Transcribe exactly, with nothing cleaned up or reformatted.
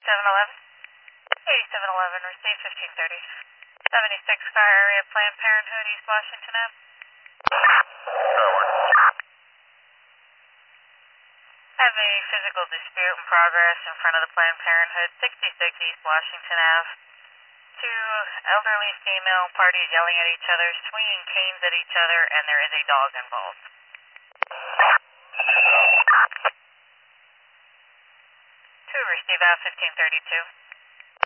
seven eleven. eighty-seven eleven, receive fifteen thirty. seventy-six car area, Planned Parenthood, East Washington Ave. Have a physical dispute in progress in front of the Planned Parenthood, sixty-six East Washington Ave. Two elderly female parties yelling at each other, swinging canes at each other, and there is a dog involved. Two, receive out fifteen thirty-two.